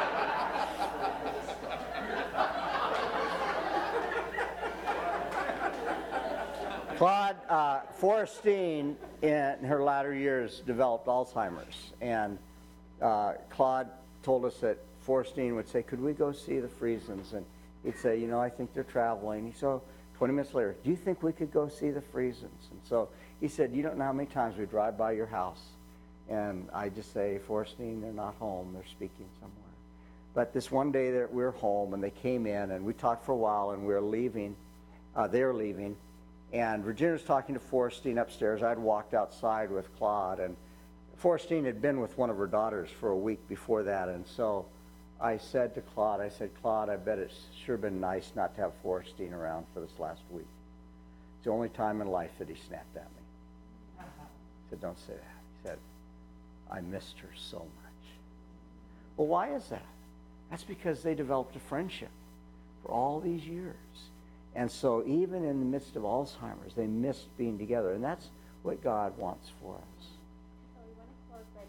Claude, uh, Forrestine, in her latter years, developed Alzheimer's. And uh, Claude told us that Forrestine would say, could we go see the Friesens? And he'd say, you know, I think they're traveling. He said, twenty minutes later, do you think we could go see the Friesens? And so he said, you don't know how many times we drive by your house And I just say, Forrestine, they're not home. They're speaking somewhere. But this one day that we were home, and they came in, and we talked for a while, and we were leaving. Uh, they were leaving. And Virginia was talking to Forrestine upstairs. I'd walked outside with Claude, and Forrestine had been with one of her daughters for a week before that. And so I said to Claude, I said, Claude, I bet it's sure been nice not to have Forrestine around for this last week. It's the only time in life that he snapped at me. I said, don't say that. He said, I missed her so much. Well, why is that? That's because they developed a friendship for all these years. And so even in the midst of Alzheimer's, they missed being together. And that's what God wants for us. So we want to close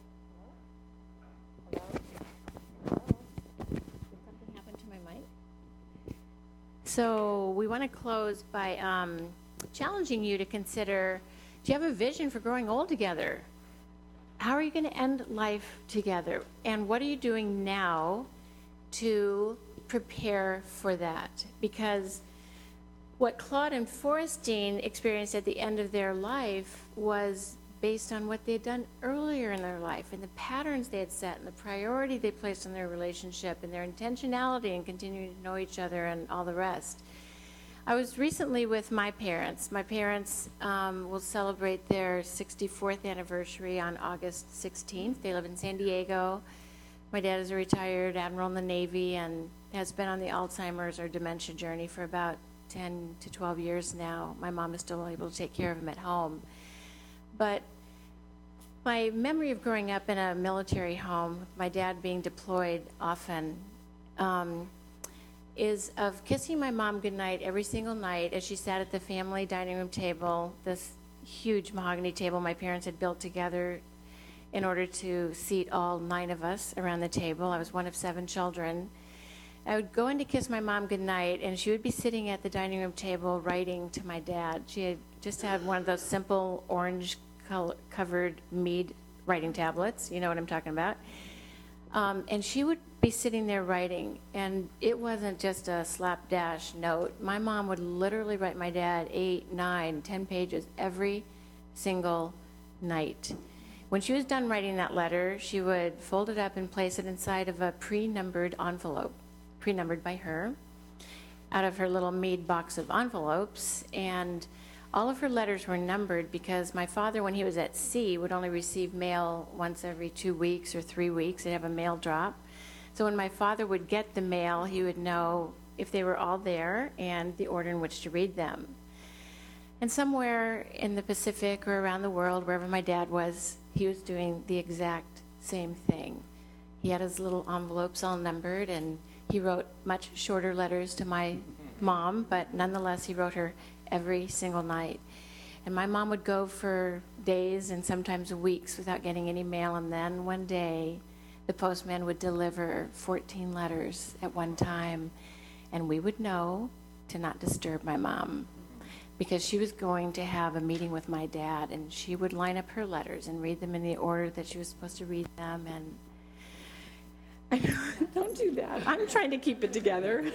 right. Hello? Hello? Hello? Did something happen to my mic? So we want to close by um, challenging you to consider, do you have a vision for growing old together? How are you going to end life together? And what are you doing now to prepare for that? Because what Claude and Forrestine experienced at the end of their life was based on what they had done earlier in their life and the patterns they had set and the priority they placed on their relationship and their intentionality in continuing to know each other and all the rest. I was recently with my parents. My parents um, will celebrate their sixty-fourth anniversary on August sixteenth. They live in San Diego. My dad is a retired admiral in the Navy and has been on the Alzheimer's or dementia journey for about ten to twelve years now. My mom is still able to take care of him at home. But my memory of growing up in a military home, my dad being deployed often, um, is of kissing my mom goodnight every single night as she sat at the family dining room table, this huge mahogany table my parents had built together in order to seat all nine of us around the table. I was one of seven children. I would go in to kiss my mom goodnight, and she would be sitting at the dining room table writing to my dad. She had just had one of those simple orange-covered Mead writing tablets. You know what I'm talking about. Um, and she would be sitting there writing, and it wasn't just a slapdash note. My mom would literally write my dad eight, nine, ten pages every single night. When she was done writing that letter, she would fold it up and place it inside of a pre-numbered envelope, pre-numbered by her, out of her little Mead box of envelopes. And all of her letters were numbered because my father, when he was at sea, would only receive mail once every two weeks or three weeks. They'd have a mail drop. So when my father would get the mail, he would know if they were all there and the order in which to read them. And somewhere in the Pacific or around the world, wherever my dad was, he was doing the exact same thing. He had his little envelopes all numbered, and he wrote much shorter letters to my mom, but nonetheless, he wrote her every single night. And my mom would go for days and sometimes weeks without getting any mail, and then one day, the postman would deliver fourteen letters at one time, and we would know to not disturb my mom, because she was going to have a meeting with my dad, and she would line up her letters and read them in the order that she was supposed to read them. And I know, don't do that. I'm trying to keep it together.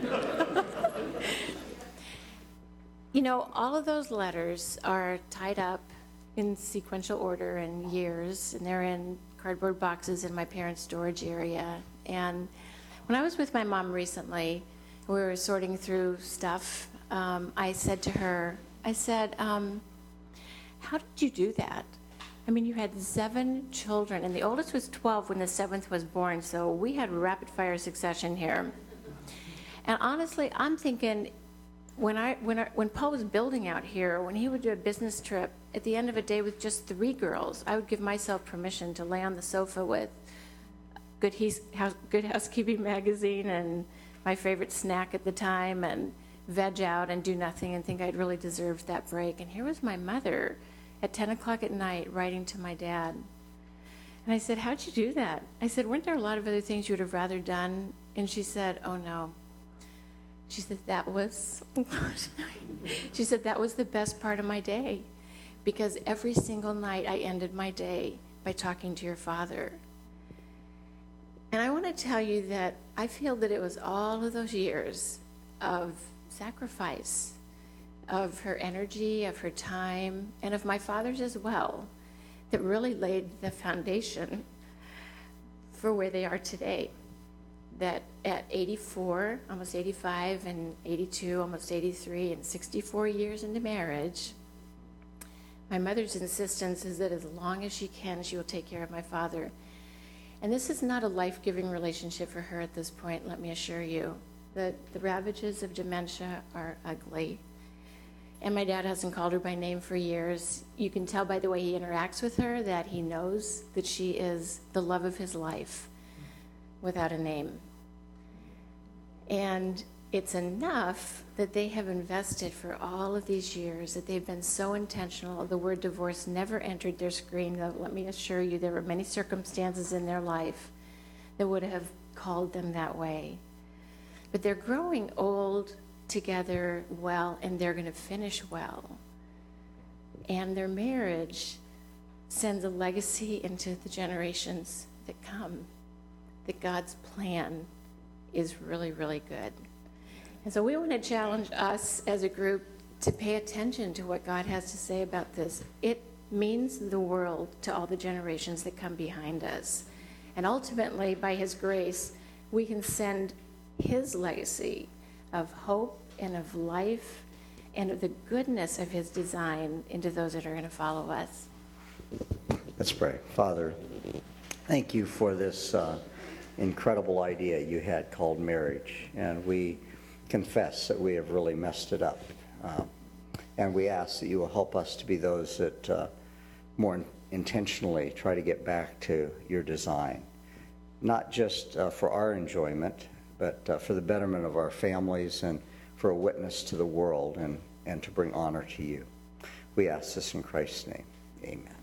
You know, all of those letters are tied up in sequential order and years, and they're in cardboard boxes in my parents' storage area. And when I was with my mom recently, we were sorting through stuff. Um, I said to her, I said, um, how did you do that? I mean, you had seven children, and the oldest was twelve when the seventh was born, so we had rapid-fire succession here. And honestly, I'm thinking, when I when I, when Paul was building out here, when he would do a business trip, at the end of a day with just three girls, I would give myself permission to lay on the sofa with Good, He's, House, Good Housekeeping magazine and my favorite snack at the time, and veg out and do nothing and think I'd really deserved that break. And here was my mother at ten o'clock at night writing to my dad. And I said, how'd you do that? I said, weren't there a lot of other things you would have rather done? And she said, oh no. She said, that was, she said, that was the best part of my day, because every single night I ended my day by talking to your father. And I want to tell you that I feel that it was all of those years of sacrifice, of her energy, of her time, and of my father's as well, that really laid the foundation for where they are today. That at eighty-four, almost eighty-five, and eighty-two, almost eighty-three, and sixty-four years into marriage, my mother's insistence is that as long as she can, she will take care of my father. And this is not a life-giving relationship for her at this point, let me assure you. The, the ravages of dementia are ugly. And my dad hasn't called her by name for years. You can tell by the way he interacts with her that he knows that she is the love of his life without a name. And it's enough that they have invested for all of these years, that they've been so intentional. The word divorce never entered their screen, though let me assure you there were many circumstances in their life that would have called them that way. But they're growing old together well, and they're going to finish well. And their marriage sends a legacy into the generations that come, that God's plan is really, really good. And so we want to challenge us as a group to pay attention to what God has to say about this. It means the world to all the generations that come behind us. And ultimately, by his grace, we can send his legacy of hope and of life and of the goodness of his design into those that are going to follow us. Let's pray. Father, thank you for this uh, incredible idea you had called marriage. And we confess that we have really messed it up. Uh, and we ask that you will help us to be those that uh, more in- intentionally try to get back to your design. Not just uh, for our enjoyment, but uh, for the betterment of our families and for a witness to the world and, and to bring honor to you. We ask this in Christ's name. Amen.